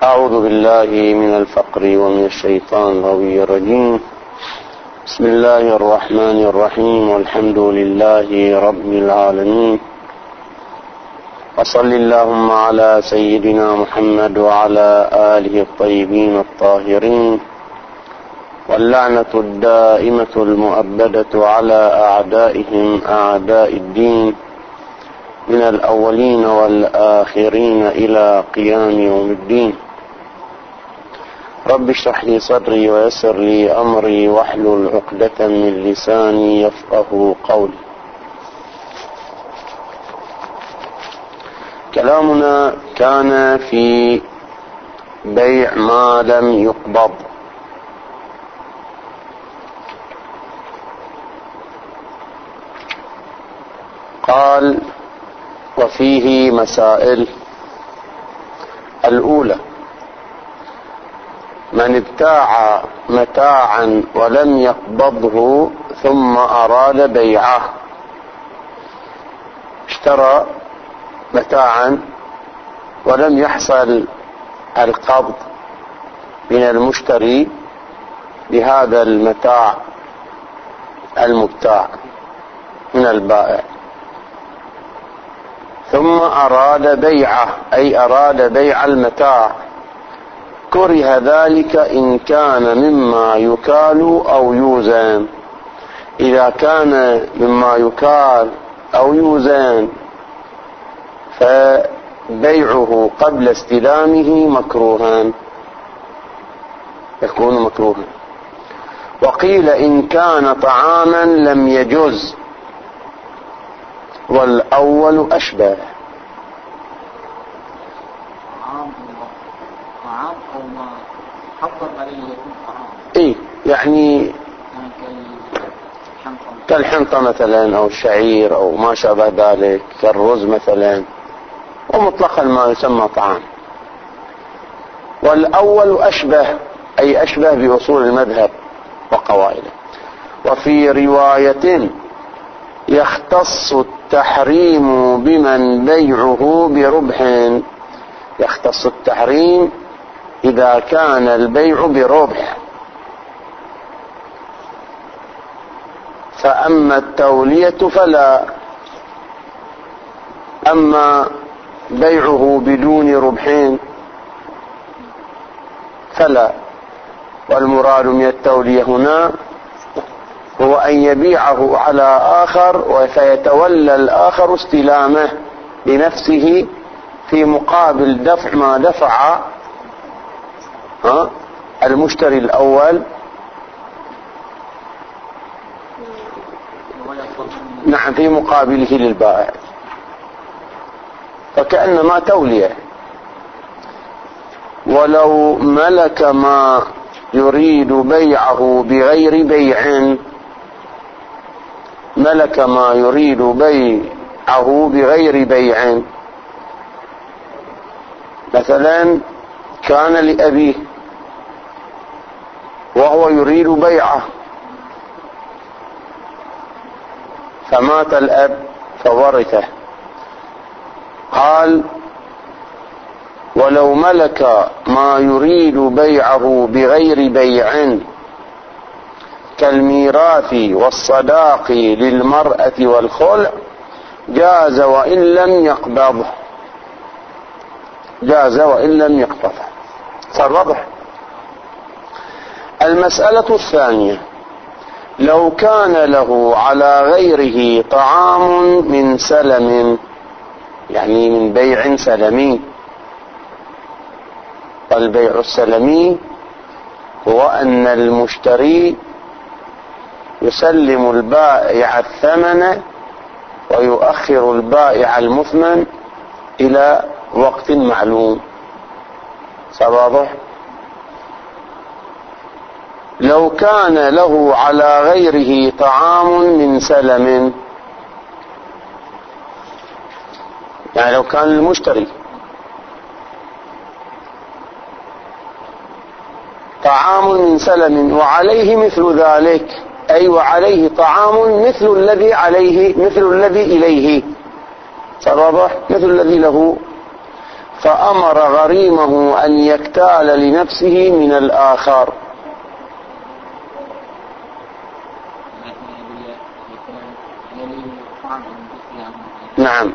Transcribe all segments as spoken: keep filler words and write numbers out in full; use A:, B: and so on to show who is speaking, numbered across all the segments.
A: أعوذ بالله من الفقر ومن الشيطان الغوي الرجيم. بسم الله الرحمن الرحيم، والحمد لله رب العالمين، وصل اللهم على سيدنا محمد وعلى آله الطيبين الطاهرين، واللعنة الدائمة المؤبدة على أعدائهم أعداء الدين من الأولين والآخرين إلى قيام يوم الدين. رب اشرح لي صدري ويسر لي أمري واحلل عقدة من لساني يفقه قولي. كلامنا كان في بيع ما لم يقبض. قال: وفيه مسائل. الأولى: من ابتاع متاعا ولم يقبضه ثم أراد بيعه. اشترى متاعا ولم يحصل القبض من المشتري بهذا المتاع المبتاع من البائع، ثم أراد بيعه أي أراد بيع المتاع، كره ذلك إن كان مما يكال أو يوزن. إذا كان مما يكال أو يوزن فبيعه قبل استلامه مكروها، يكون مكروها. وقيل إن كان طعاما لم يجز، والأول أشبه.
B: طعام أو ما حضر عليه يكون طعام.
A: إيه يعني كالحنطة مثلا أو الشعير أو ما شابه ذلك، كالرز مثلا، ومطلقا ما يسمى طعام. والأول أشبه أي أشبه بأصول المذهب وقواعده. وفي رواية: يختص التحريم بمن بيعه بربح. يختص التحريم إذا كان البيع بربح. فأما التولية فلا، أما بيعه بدون ربحين فلا. والمراد من التولية هنا هو أن يبيعه على آخر فيتولى الآخر استلامه بنفسه في مقابل دفع ما دفع ها المشتري الأول، نعم، في مقابله للبائع، فكأنما تولية. ولو ملك ما يريد بيعه بغير بيع، ملك ما يريد بيعه بغير بيع، مثلا كان لأبيه وهو يريد بيعه، فمات الأب فورثه. قال: ولو ملك ما يريد بيعه بغير بيع كالميراث والصداق للمرأة والخلع جاز وإن لم يقبضه. جاز وإن لم يقبضه. صار واضح؟ المسألة الثانية: لو كان له على غيره طعام من سلم، يعني من بيع سلمي. والبيع السلمي هو أن المشتري يسلم البائع الثمن ويؤخر البائع المثمن إلى وقت معلوم. واضح؟ لو كان له على غيره طعام من سلم، يعني لو كان المشتري طعام من سلم وعليه مثل ذلك، أي وعليه طعام مثل الذي عليه مثل الذي إليه، واضح؟ مثل الذي له. فأمر غريمه أن يكتال لنفسه من الآخر. نعم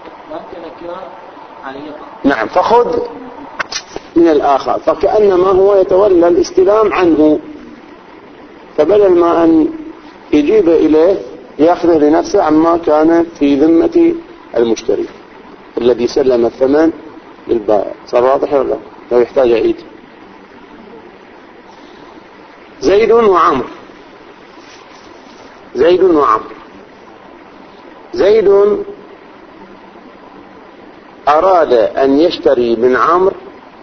A: نعم فخذ من الآخر، فكأنما هو يتولى الاستلام عنه، فبدل ما أن يجيب إليه يأخذه لنفسه عما كان في ذمة المشتري الذي سلم الثمن للبائع. صار واضح ولا لو يحتاج عيد؟ زيد وعمر. زيد وعمر. زيد أراد أن يشتري من عمرو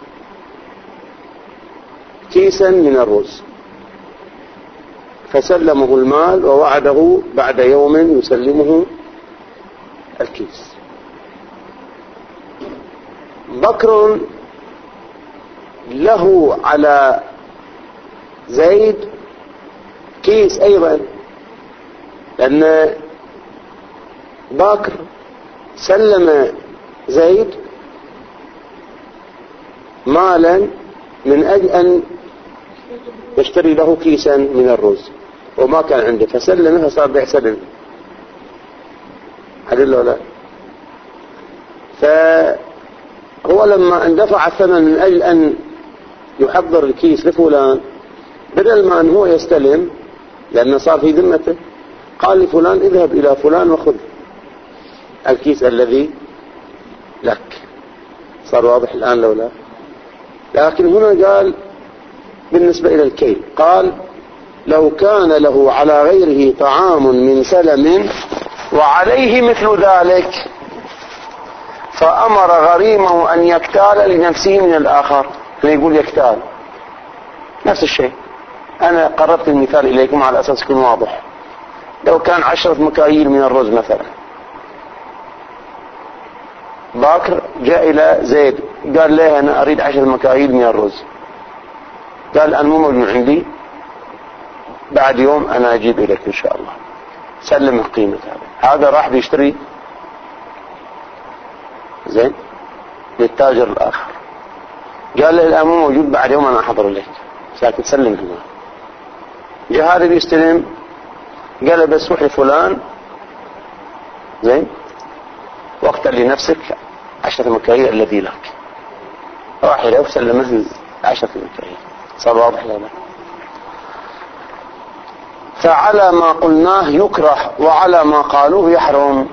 A: كيسا من الرز، فسلمه المال ووعده بعد يوم يسلمه الكيس. بكر له على زيد كيس أيضا، لأن بكر سلم زيد مالا من أجل أن يشتري له كيسا من الرز وما كان عنده، فسلمه فصار بيع سلم. عدل ولا؟ فهو لما اندفع الثمن من أجل أن يحضر الكيس لفلان، بدل ما أن هو يستلم لأنه صار في ذمته، قال لفلان اذهب إلى فلان وخذ الكيس الذي لك. صار واضح الآن لو لا؟ لكن هنا قال بالنسبة إلى الكيل، قال لو كان له على غيره طعام من سلم وعليه مثل ذلك فأمر غريمه أن يكتال لنفسه من الآخر. فيقول يكتال نفس الشيء. أنا قربت المثال إليكم على أساس يكون واضح. لو كان عشرة مكاييل من الرز مثلا، باكر جاء إلى زيد قال له أنا أريد عشر مكاييل من الرز، قال أنا مو موجود عندي، بعد يوم أنا أجيب إليك إن شاء الله. سلم قيمة هذا. هذا راح بيشتري زين للتاجر الآخر، قال له الآن مو موجود، بعد يوم أنا أحضر إليك، ساكت سلم هنا. جاء هذا بيستلم قال له بس روح لفلان زين واقتل لنفسك عشرة مكاييل الذي لك، راح إليه وسلمه عشرة مكاييل. صار واضح لنا؟ فعلى ما قلناه يكره وعلى ما قالوه يحرم.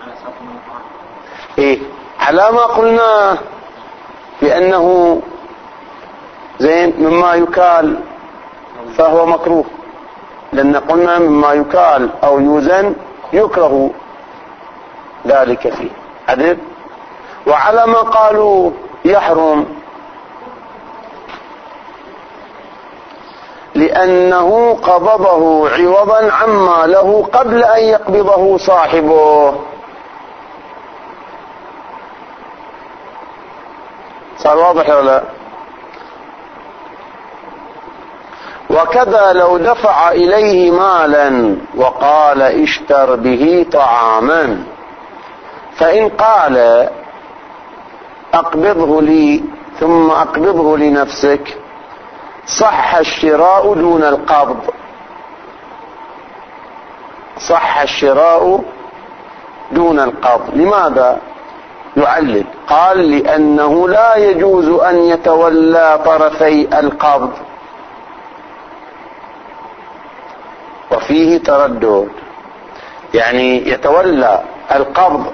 A: إيه على ما قلناه لأنه زين مما يكال فهو مكروه، لأن قلنا مما يكال أو يوزن يكره ذلك فيه عدل. وعلى ما قالوا يحرم لأنه قبضه عوضا عما له قبل أن يقبضه صاحبه. صار واضح ولا؟ وكذا لو دفع إليه مالا وقال اشتر به طعاما، فإن قال أقبضه لي ثم أقبضه لنفسك صح الشراء دون القبض. صح الشراء دون القبض. لماذا؟ يعلل، قال لأنه لا يجوز أن يتولى طرفي القبض وفيه تردد، يعني يتولى القبض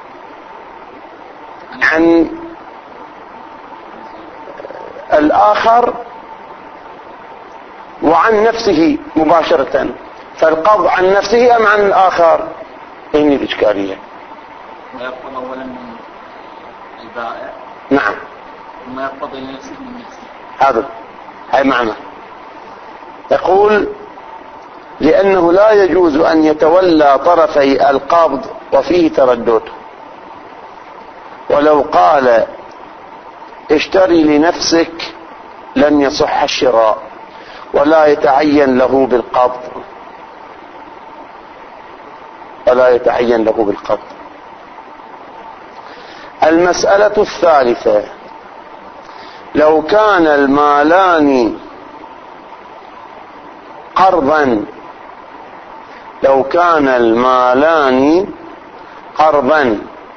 A: عن الآخر وعن نفسه مباشرة، فالقبض عن نفسه أم عن الآخر؟ هذه الإشكالية.
B: ويقبض أولا من البائع
A: نعم
B: ثم يقبض لنفسه من نفسه.
A: هذا هاي معنى. يقول لأنه لا يجوز أن يتولى طرفي القبض وفيه تردد. ولو قال اشتري لنفسك لم يصح الشراء ولا يتعين له بالقبض، ولا يتعين له بالقبض. المسألة الثالثة: لو كان المالان قرضا لو كان المالان قرضا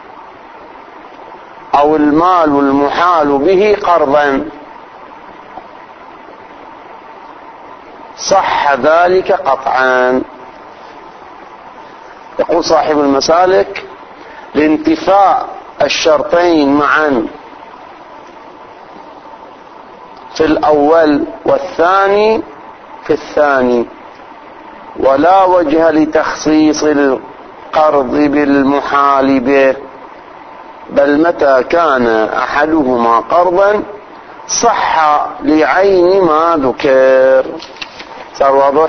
A: أو المال المحال به قرضا، صح ذلك قطعا. يقول صاحب المسالك: لانتفاء الشرطين معا في الأول والثاني في الثاني، ولا وجه لتخصيص القرض بالمحال به، بل متى كان أحدهما قرضا صح لعين ما ذكر. صار واضح؟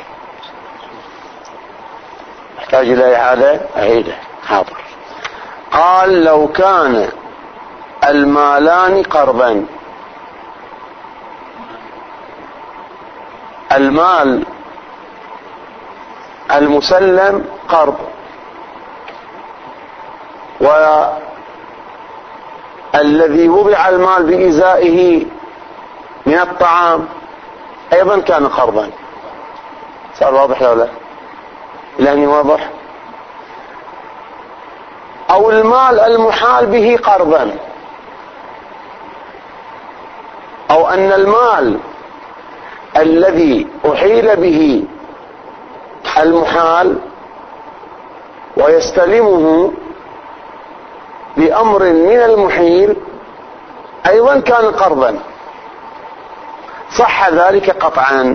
A: يحتاج إلى إعادة؟ أعيده. حاضر. قال: لو كان المالان قرضا، المال المسلم قرض، والذي وضع المال بإزائه من الطعام أيضا كان قرضا. صار واضح لو لا؟ لأني واضح؟ أو المال المحال به قرضا، أو أن المال الذي أحيل به المحال ويستلمه بأمر من المحيل أيضا كان قرضا، صح ذلك قطعا.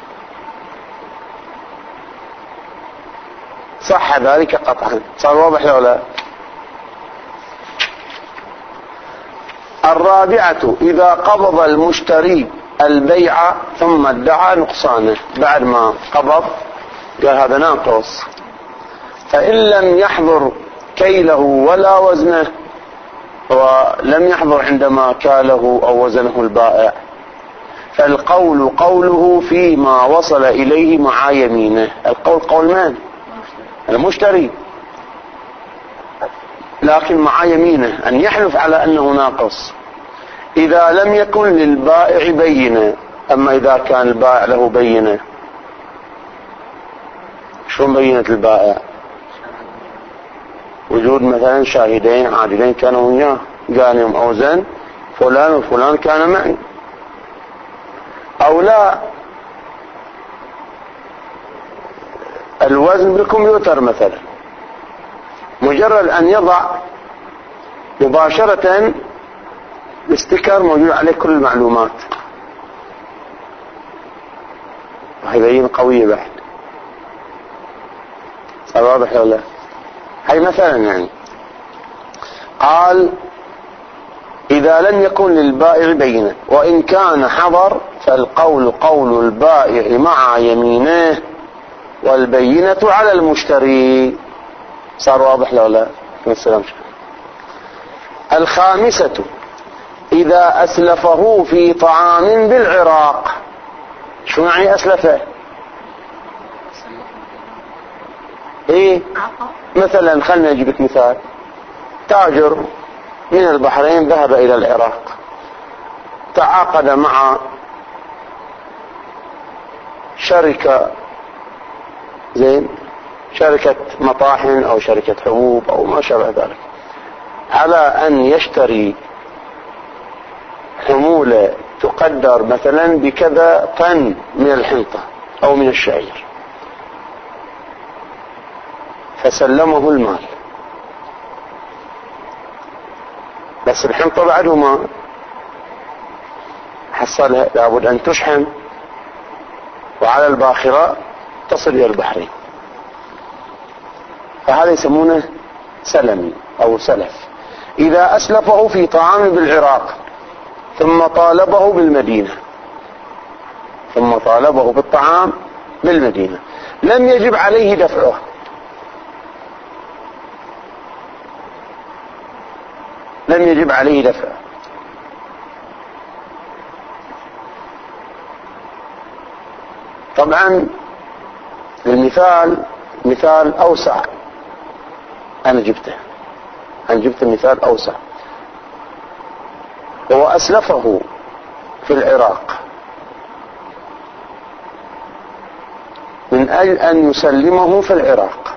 A: صح ذلك قطعا. صار واضح لو لا؟ الرابعة: إذا قبض المشتري البيع ثم ادعى نقصانه، بعد ما قبض قال هذا ناقص، فإن لم يحضر كيله ولا وزنه، ولم يحضر عندما كاله أو وزنه البائع، فالقول قوله فيما وصل إليه مع يمينه. القول قول من؟ المشتري، لكن مع يمينه أن يحلف على أنه ناقص إذا لم يكن للبائع بينة. أما إذا كان البائع له بينة، شو بينة البائع؟ وجود مثلا شاهدين عادلين كانوا وياه، قال يوم أوزن فلان وفلان كان معي، أو لا الوزن بالكمبيوتر مثلا، مجرد أن يضع مباشرة الاستيكر موجود عليه كل المعلومات، هيبين قوية بعد. صار واضح ولا؟ هي مثلا يعني قال: إذا لم يكن للبائع بينة وإن كان حضر، فالقول قول البائع مع يمينه والبينة على المشتري. صار واضح لا لا؟ السلام. الخامسة: إذا أسلفه في طعام بالعراق. شو يعني أسلفه؟ إيه مثلا خلنا نجيبك مثال: تاجر من البحرين ذهب إلى العراق، تعاقد مع شركة زين شركة مطاحن أو شركة حبوب أو ما شابه ذلك على أن يشتري حمولة تقدر مثلا بكذا طن من الحنطة أو من الشعير، فسلمه المال، بس الحنطة بعده ما حصلها، لابد أن تشحن وعلى الباخرة تصل إلى البحرين، فهذا يسمونه سلم أو سلف. إذا أسلفه في طعام بالعراق ثم طالبه بالمدينة ثم طالبه بالطعام بالمدينة لم يجب عليه دفعه، لم يجب عليه دفعه. طبعا المثال مثال أوسع أنا جبته، أنا جبت مثال أوسع. هو أسلفه في العراق من أجل أن يسلمه في العراق،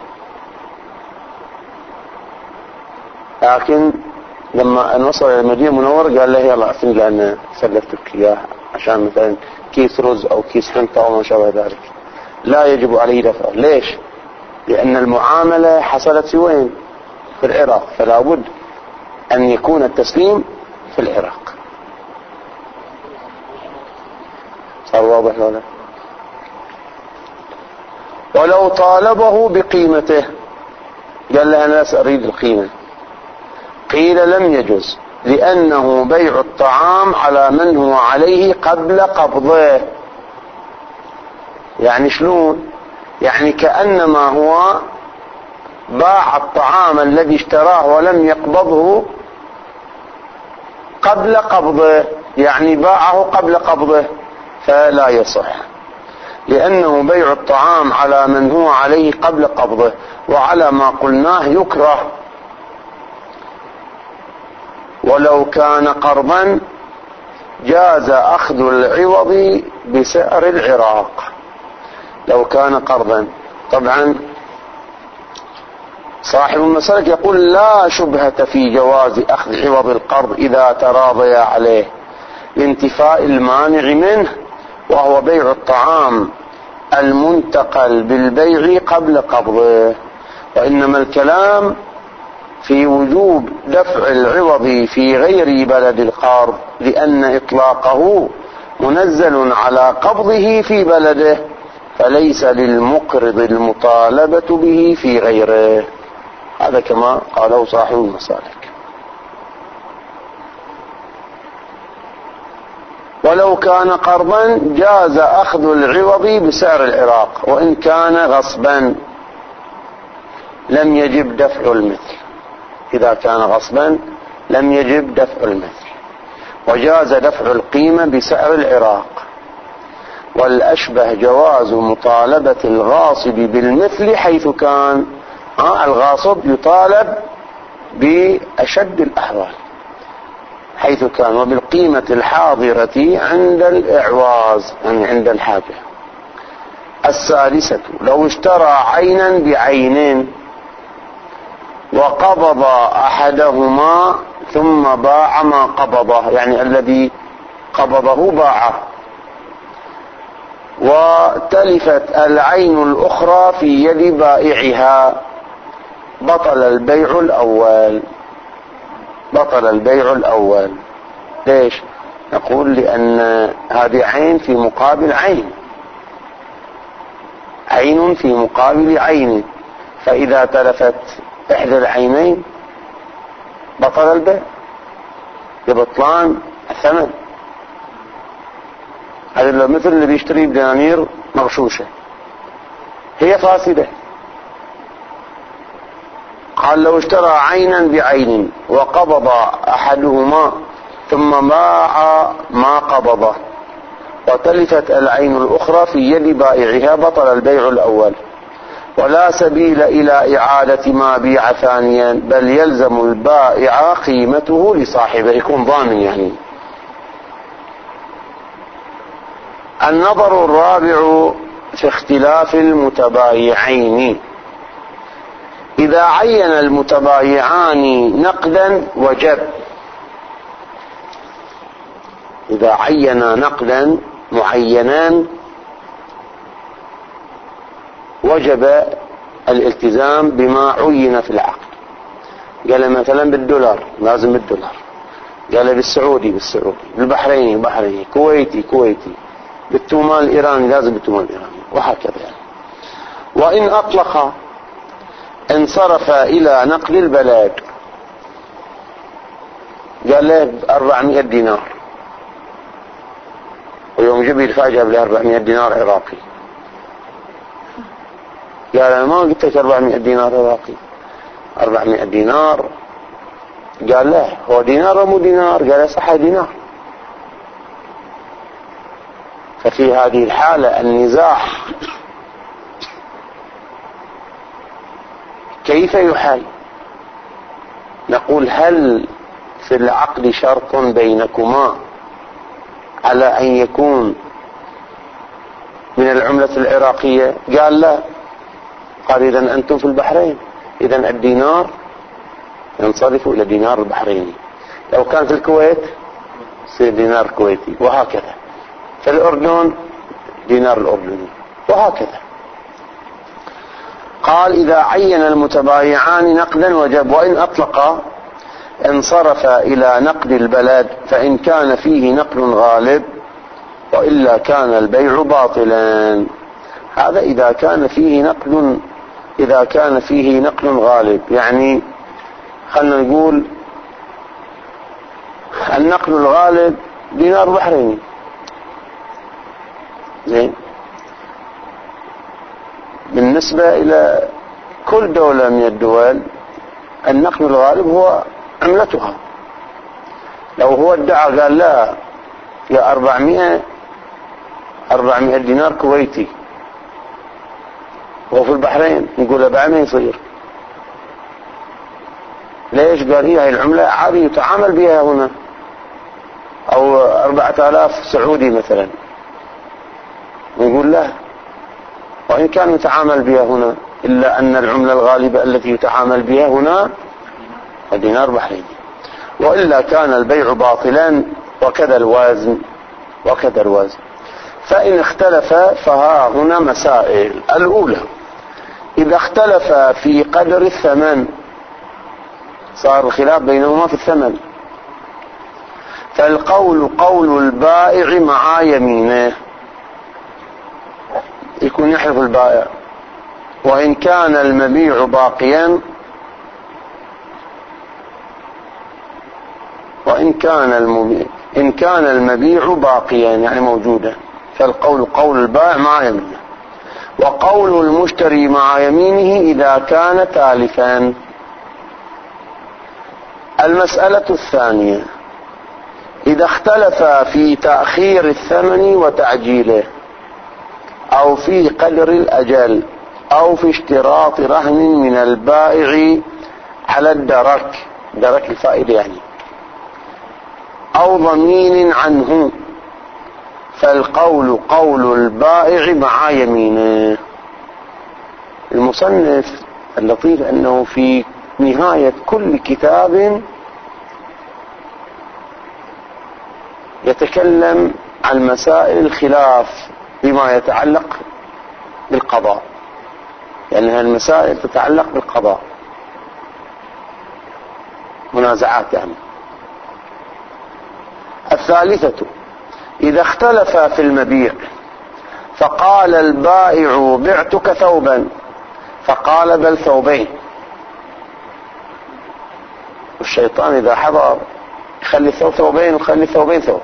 A: لكن لما أن وصل إلى المدينة المنورة قال له يلا أسنق أنا سلفتك إياه عشان مثلا كيس رز أو كيس حنطة أو ما شابه ذلك، لا يجب عليه دفعه. ليش؟ لأن المعاملة حصلت في وين؟ في العراق، فلا بد أن يكون التسليم في العراق. صار واضح ولا؟ ولو طالبه بقيمته قال له أنا أريد القيمة، قيل لم يجوز لأنه بيع الطعام على من هو عليه قبل قبضه. يعني شلون؟ يعني كأنما هو باع الطعام الذي اشتراه ولم يقبضه قبل قبضه، يعني باعه قبل قبضه، فلا يصح، لأنه بيع الطعام على من هو عليه قبل قبضه، وعلى ما قلناه يكره. ولو كان قرضا جاز أخذ العوض بسعر العراق. لو كان قرضا، طبعا صاحب المسلك يقول لا شبهة في جواز أخذ عوض القرض إذا تراضي عليه لانتفاء المانع منه، وهو بيع الطعام المنتقل بالبيع قبل قبضه. وإنما الكلام في وجوب دفع العوض في غير بلد القرض، لأن إطلاقه منزل على قبضه في بلده، فليس للمقرض المطالبة به في غيره. هذا كما قاله صاحب المسالك. ولو كان قرضا جاز أخذ العوض بسعر العراق، وإن كان غصبا لم يجب دفع المثل. إذا كان غصبا لم يجب دفع المثل، وجاز دفع القيمة بسعر العراق. والأشبه جواز مطالبة الغاصب بالمثل حيث كان. آه الغاصب يطالب بأشد الأحوال حيث كان، وبالقيمة الحاضرة عند الإعواز، يعني عند الحاجة. السادسة لو اشترى عينا بعينين وقبض أحدهما ثم باع ما قبضه، يعني الذي قبضه باعه، وتلفت العين الأخرى في يد بائعها، بطل البيع الأول. بطل البيع الأول. ليش؟ نقول لأن هذه عين في مقابل عين، عين في مقابل عين، فإذا تلفت إحدى العينين بطل البيع ببطلان الثمن. هذا مثل اللي بيشتري بدنانير مغشوشة هي فاسدة. قال لو اشترى عينا بعين وقبض أحدهما ثم باع ما قبضه وتلفت العين الأخرى في يد بائعها، بطل البيع الأول، ولا سبيل إلى إعادة ما بيع ثانيا، بل يلزم البائع قيمته لصاحبه، يكون ضامن يعني. النظر الرابع في اختلاف المتبايعين. إذا عين المتبايعان نقدا وجب. إذا عينا نقدا معينان وجب الالتزام بما عين في العقد. قال مثلا بالدولار لازم بالدولار، قال بالسعودي بالسعودي، بالبحريني بحريني، كويتي كويتي، بالتومان الإيراني لازم بالتومان الإيراني، وهكذا يعني. وإن أطلق انصرف إلى نقد البلد، قال له أربعمائة دينار، ويوم جبي الفاجأة ب أربعمائة دينار عراقي. قال أنا ما قلت لك أربعمائة دينار عراقي، أربعمائة دينار. قال له هو دينار ومو دينار؟ قال صح دينار. ففي هذه الحالة النزاع كيف يحل؟ نقول هل في العقد شرط بينكما على أن يكون من العملة العراقية؟ قال لا. قال إذن أنتم في البحرين، إذن الدينار ينصرف إلى دينار البحريني. لو كان في الكويت يصير دينار كويتي، وهكذا. في الأردن دينار الأردني، وهكذا. قال إذا عين المتبايعان نقدا وجب، وإن أطلق انصرف إلى نقد البلد، فإن كان فيه نقد غالب وإلا كان البيع باطلا. هذا إذا كان فيه نقد إذا كان فيه نقد غالب، يعني خلنا نقول النقد الغالب دينار بحريني، زين، بالنسبة إلى كل دولة من الدول النقد الغالب هو عملتها. لو هو ادعى قال لا يا أربعمائة أربعمائة دينار كويتي وهو في البحرين، نقول أربعمائة ما يصير. ليش؟ قال هي العملة عادي يتعامل بها هنا، أو أربعة آلاف سعودي مثلا، نقول لا، وإن كان يتعامل بها هنا، إلا أن العملة الغالبة التي يتعامل بها هنا الدينار بحريني، وإلا كان البيع باطلا. وكذا الوزن وكذا الوزن. فإن اختلف فها هنا مسائل. الأولى، إذا اختلف في قدر الثمن، صار الخلاف بينهما في الثمن، فالقول قول البائع مع يمينه، يكون يحلف البائع. وإن كان المبيع باقيا وإن كان المبيع إن كان المبيع باقيا يعني موجودا، فالقول قول البائع مع يمينه، وقول المشتري مع يمينه إذا كان تالفا. المسألة الثانية، إذا اختلف في تأخير الثمن وتعجيله، أو في قدر الأجل، أو في اشتراط رهن من البائع على الدرك، درك الفائدة يعني، أو ضمين عنه، فالقول قول البائع مع يمينه. المصنف اللطيف أنه في نهاية كل كتاب يتكلم عن مسائل الخلاف بما يتعلق بالقضاء، لأن يعني المسائل تتعلق بالقضاء، منازعات يعني. الثالثة، إذا اختلف في المبيع، فقال البائع بعتك ثوبا، فقال بل ثوبين. والشيطان إذا حضر يخلي الثوب ثوبين ويخلي الثوبين ثوب.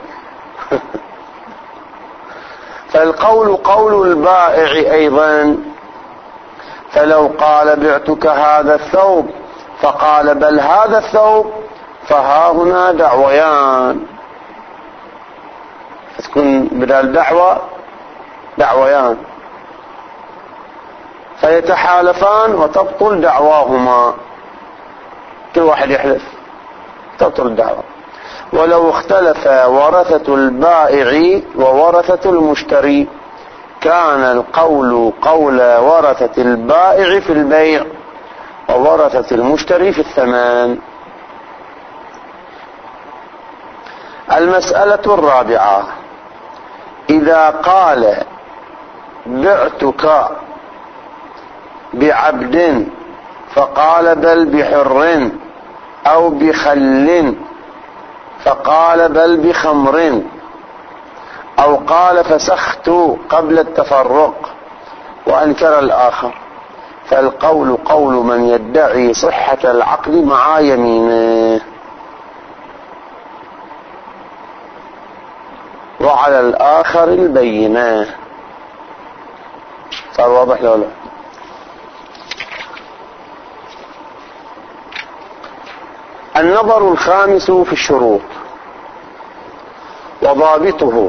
A: فالقول قول البائع أيضا، فلو قال بعتك هذا الثوب فقال بل هذا الثوب، فها هنا دعويان، تكون بدل دعوة دعويان، فيتحالفان وتبطل دعواهما، كل واحد يحلف تبطل الدعوة. ولو اختلف ورثة البائع وورثة المشتري، كان القول قول ورثة البائع في البيع وورثة المشتري في الثمن. المسألة الرابعة، إذا قال بعتك بعبد فقال بل بحر، أو بخل فقال بل بخمر، أو قال فسخت قبل التفرق وأنكر الآخر، فالقول قول من يدعي صحة العقد مع يمينه، وعلى الآخر البينة. صار واضح لو لا؟ النظر الخامس في الشروط وضابطه،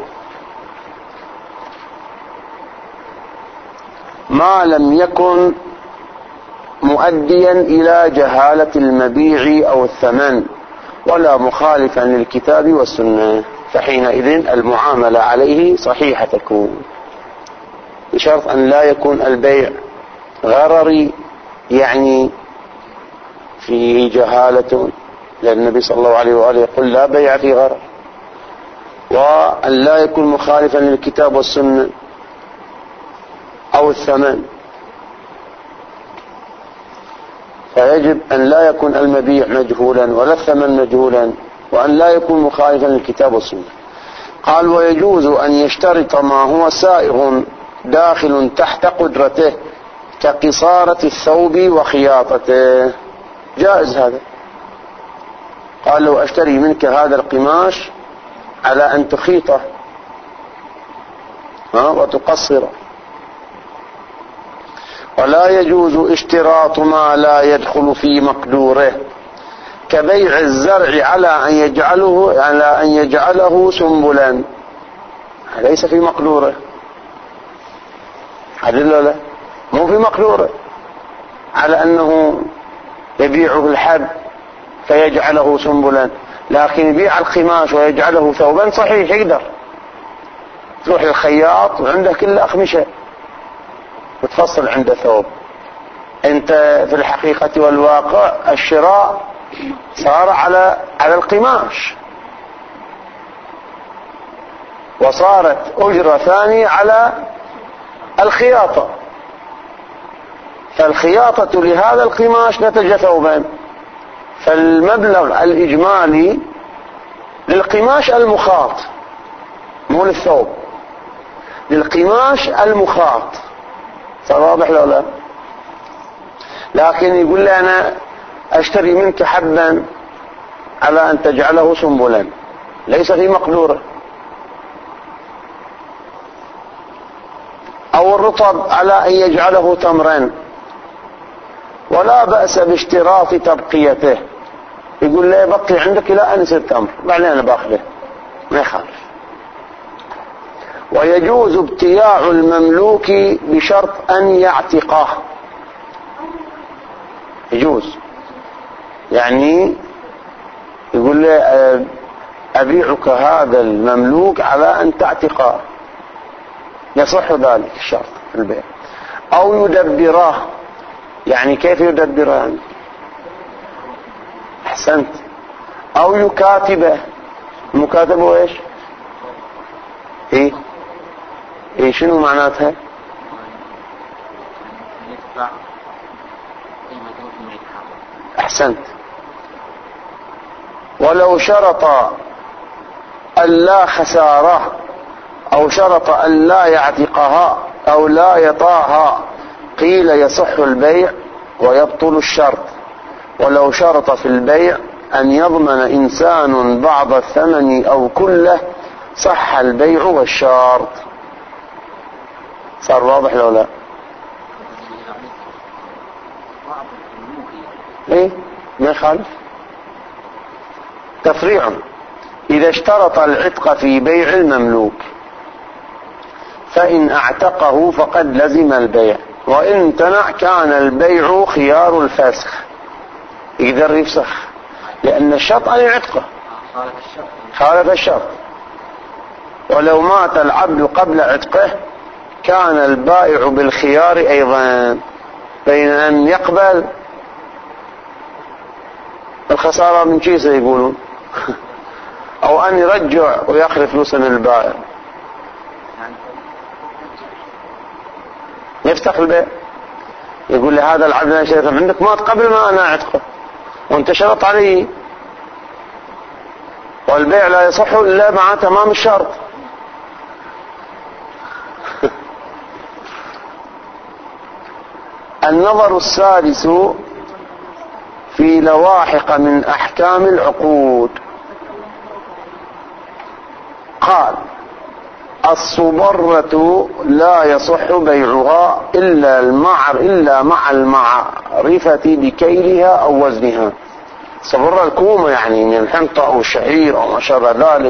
A: ما لم يكن مؤديا إلى جهالة المبيع أو الثمن ولا مخالفا للكتاب والسنة، فحينئذ المعاملة عليه صحيحة تكون، بشرط أن لا يكون البيع غرري يعني فيه جهالة، لأن النبي صلى الله عليه وآله يقول لا بيع في غرر، وأن لا يكون مخالفا للكتاب والسنة أو الثمن، فيجب أن لا يكون المبيع مجهولا ولا الثمن مجهولا، وأن لا يكون مخالفا للكتاب والسنة. قال ويجوز أن يشترط ما هو سائغ داخل تحت قدرته كقصارة الثوب وخياطته، جائز هذا. قال لو أشتري منك هذا القماش على أن تخيطه وتقصره. ولا يجوز اشتراط ما لا يدخل في مقدوره كبيع الزرع على أن يجعله على أن يجعله سنبلا، ليس في مقدوره، هذا لا مو في مقدوره، على أنه يبيعه الحب فيجعله سنبلا، لكن يبيع القماش ويجعله ثوبا صحيح يقدر. تروح للخياط وعنده كل أخمشة وتفصل عنده ثوب. انت في الحقيقة والواقع الشراء صار على على القماش، وصارت أجرة ثانية على الخياطة، فالخياطة لهذا القماش نتج ثوبا، فالمبلغ الإجمالي للقماش المخاط مو للثوب، للقماش المخاط. صار واضح لو لا؟ لكن يقول لي أنا أشتري منك حبا على أن تجعله سنبلا، ليس في مقدوره. أو الرطب على أن يجعله تمرا، ولا بأس باشتراط تبقيته، يقول لي بقي عندك إلى أن يصير تمر بعدين أنا باخذه، ما يخالف. ويجوز ابتياع المملوك بشرط أن يعتقه، يجوز، يعني يقول لي أبيعك هذا المملوك على أن تعتقه، يصح ذلك الشرط في البيع. أو يدبره، يعني كيف يدبره يعني؟ أحسنت. أو يكاتبه، المكاتبة ايش؟ ايه ايه شنو معناتها؟ أحسنت. ولو شرط ألا خسارة أو شرط أن لا يعتقها أو لا يطاها قيل يصح البيع ويبطل الشرط. ولو شرط في البيع أن يضمن إنسان بعض الثمن أو كله صح البيع والشرط. صار واضح لو لا؟ ايه ما يخالف. تفريع: إذا اشترط العتق في بيع المملوك فإن اعتقه فقد لزم البيع، وإن امتنع كان البيع خيار الفسخ، يقدر يفسخ، لأن الشرط أن يعتقه خالف الشرط. ولو مات العبد قبل عتقه كان البائع بالخيار أيضا بين أن يقبل الخسارة من كيسه يقولون أو أن يرجع ويأخذ فلوسا من البائع، يفتح البيع. يقول لي هذا العبد أنا شريته عندك مات قبل ما أنا أعتقه وأنت شرط علي، والبيع لا يصح إلا مع تمام الشرط. النظر السادس في لواحق من أحكام العقود. قال: الصبرة لا يصح بيعها إلا المعر إلا مع المعرفة بكيلها أو وزنها. صبرة الكومة يعني من الحنطة أو الشعير أو ما شابه ذلك،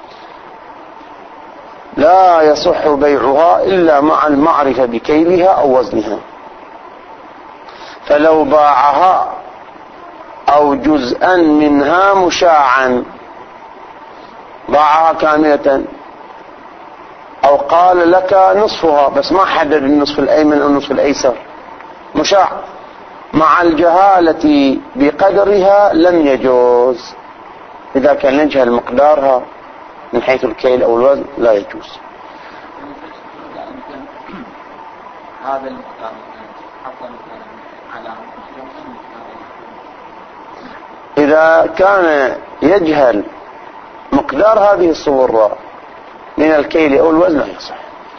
A: لا يصح بيعها إلا مع المعرفة بكيلها أو وزنها. فلو باعها أو جزءا منها مشاعا، باعها كاملة أو قال لك نصفها بس ما حدد النصف الأيمن أو النصف الأيسر، مشاع، مع الجهالة بقدرها لم يجوز. إذا كان نجهل مقدارها من حيث الكيل أو الوزن لا يجوز.
B: هذا المقدار على
A: إذا كان يجهل مقدار هذه الصورة من الكيل أو الوزن لا يصح.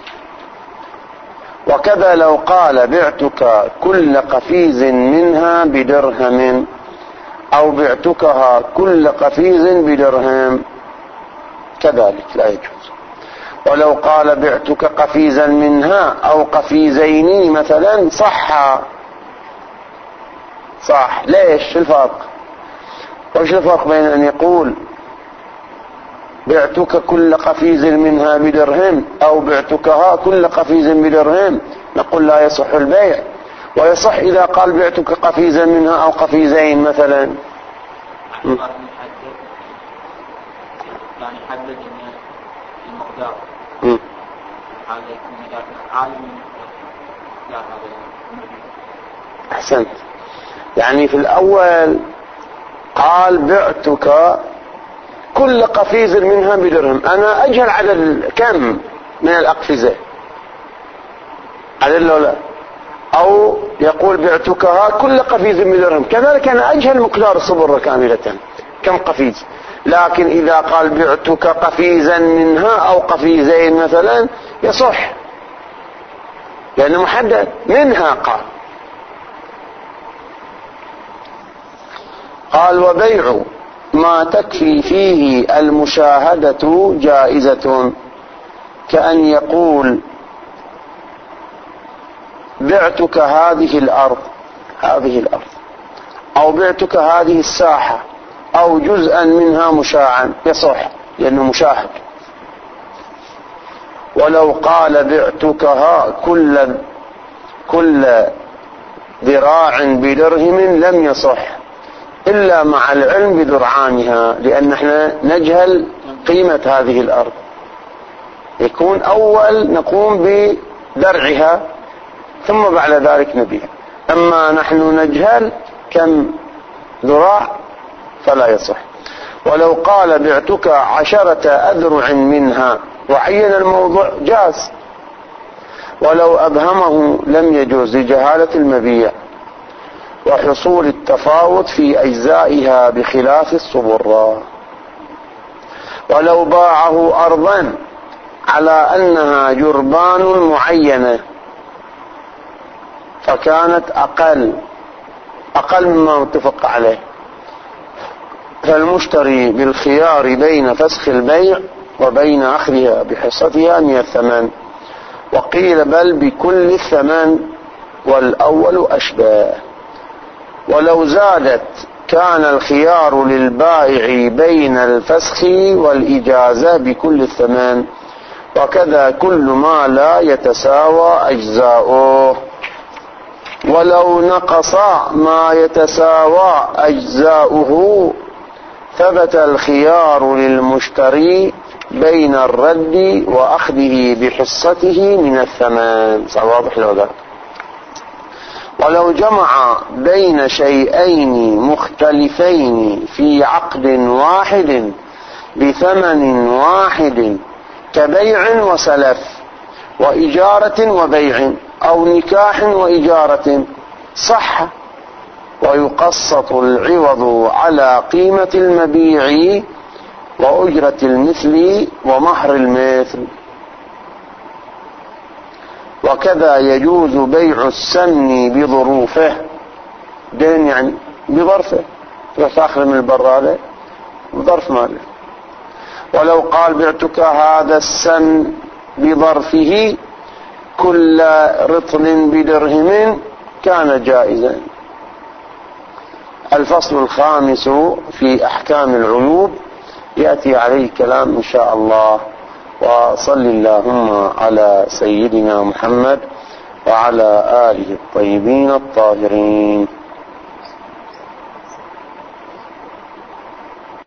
A: وكذا لو قال بعتك كل قفيز منها بدرهم أو بعتكها كل قفيز بدرهم كذلك لا يجوز. ولو قال بعتك قفيزا منها أو قفيزين مثلا صح صح. ليش الفرق؟ وش الفرق بين أن يقول بعتك كل قفيز منها بدرهم أو بعتكها كل قفيز بدرهم؟ نقول لا يصح البيع، ويصح إذا قال بعتك قفيزا منها أو قفيزين مثلا.
B: يعني حدد المقدار
A: أحسنت. يعني في الأول قال بعتك كل قفيز منها بدرهم، أنا أجهل عدد كم من الأقفزة، عدد لو لا، أو يقول بعتكها كل قفيز بدرهم، كذلك أنا أجهل مقدار الصبرة كاملة كم قفيز. لكن إذا قال بعتك قفيزا منها أو قفيزين مثلا يصح، لأنه محدد منها. قال قال وبيع ما تكفي فيه المشاهدة جائزة، كأن يقول بعتك هذه الأرض هذه الأرض أو بعتك هذه الساحة أو جزءا منها مشاعا، يصح لأنه مشاهد. ولو قال بعتكها كل كل ذراع بدرهم لم يصح إلا مع العلم بدرعانها، لأن احنا نجهل قيمة هذه الأرض. يكون أول نقوم بدرعها ثم بعد ذلك نبيع. أما نحن نجهل كم ذراع فلا يصح. ولو قال بعتك عشرة أذرع منها وعين الموضوع جاز، ولو أبهمه لم يجوز لجهالة المبيع وحصول التفاوت في أجزائها بخلاف الصبرة. ولو باعه أرضا على أنها جربان معينة فكانت أقل أقل مما متفق عليه، فالمشتري بالخيار بين فسخ البيع وبين أخذها بحصتها من الثمن. وقيل بل بكل الثمن والأول أشبه. ولو زادت كان الخيار للبائع بين الفسخ والإجازة بكل الثمن، وكذا كل ما لا يتساوى أجزاؤه. ولو نقص ما يتساوى أجزاؤه ثبت الخيار للمشتري بين الرد وأخذه بحصته من الثمن. واضح لو ذا. ولو جمع بين شيئين مختلفين في عقد واحد بثمن واحد كبيع وسلف وإجارة وبيع أو نكاح وإجارة صح، ويقسط العوض على قيمة المبيع وأجرة المثل ومهر المثل. وكذا يجوز بيع السمن بظروفه، دين يعني بظرفه، تأخذ من البرادة بظرف ماله. ولو قال بعتك هذا السمن بظرفه كل رطل بدرهم كان جائزا. الفصل الخامس في أحكام العيوب يأتي عليه كلام إن شاء الله. وصل اللهم على سيدنا محمد وعلى آله الطيبين الطاهرين.